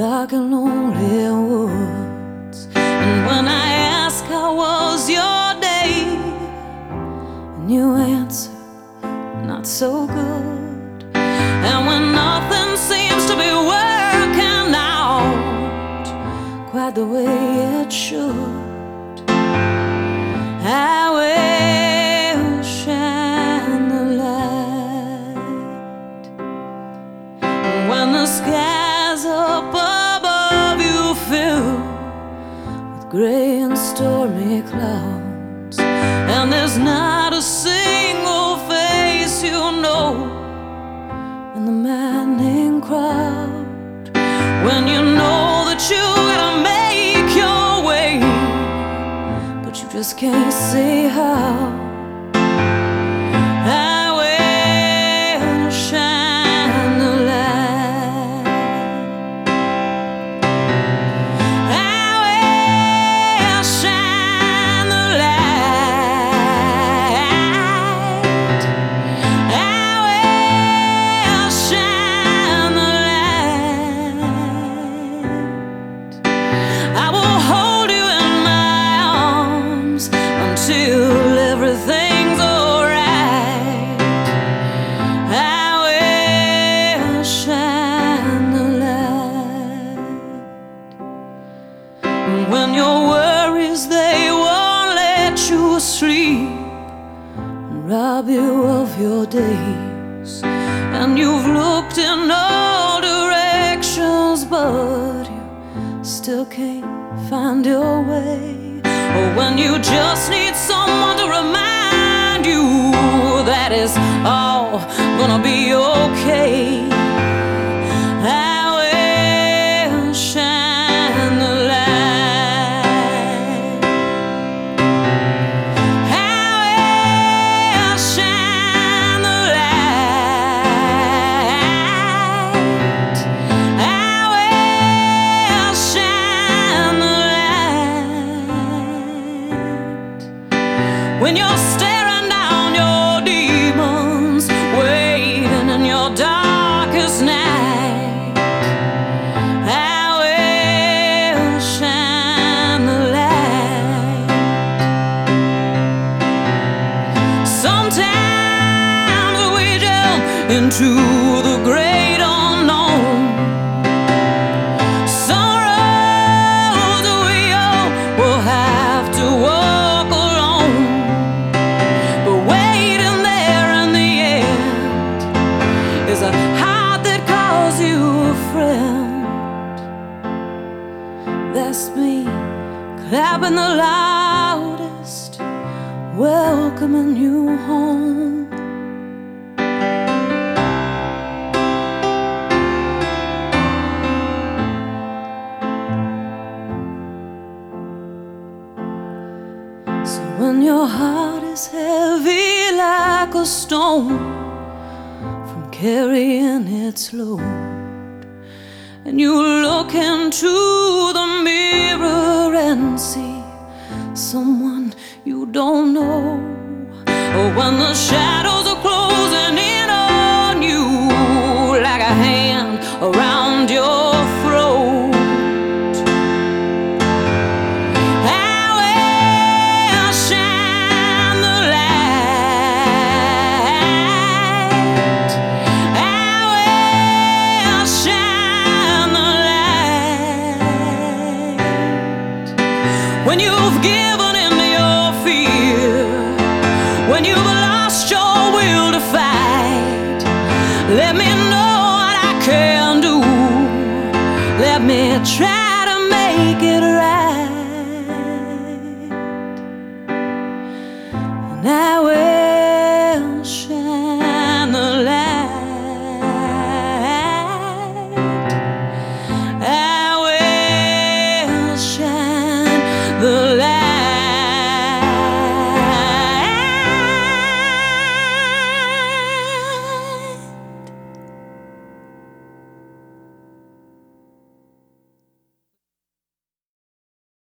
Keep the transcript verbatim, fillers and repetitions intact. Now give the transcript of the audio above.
dark and lonely woods. And when I ask how was your day, and you answer, not so good. And when nothing seems to be working out quite the way it should, I will shine the light. And when the skies up above you fill with gray and stormy clouds, and there's not a single face you know in the maddening crowd, when you know that you gotta make your way, but you just can't see how, I will shine the light. I will shine the light. I will shine the light. I will hold you in my arms until everything's alright. I will shine the light. And when your worries, they won't let you sleep and rob you of your days, and you've looked in all directions, but you still can't find your way. Or when you just need someone to remind you that it's all gonna be okay, I will shine the light. I will shine the light. I will shine the light. When you're staring down your demons, waiting in your darkest night, I will shine the light. Sometimes we jump into the great unknown. Some roads we all will have to walk alone, but waiting there in the end is a heart that calls you a friend. That's me, clapping the loudest, welcoming you home. So when your heart is heavy like a stone from carrying its load, and you look into the mirror and see someone you don't know, or when the shadows are closing in on you like a hand around your throat, I will shine the light. I will shine the light. When you've given in to your fear, when you've lost your will to fight, let me know what I can do. Let me try to make it right. And I will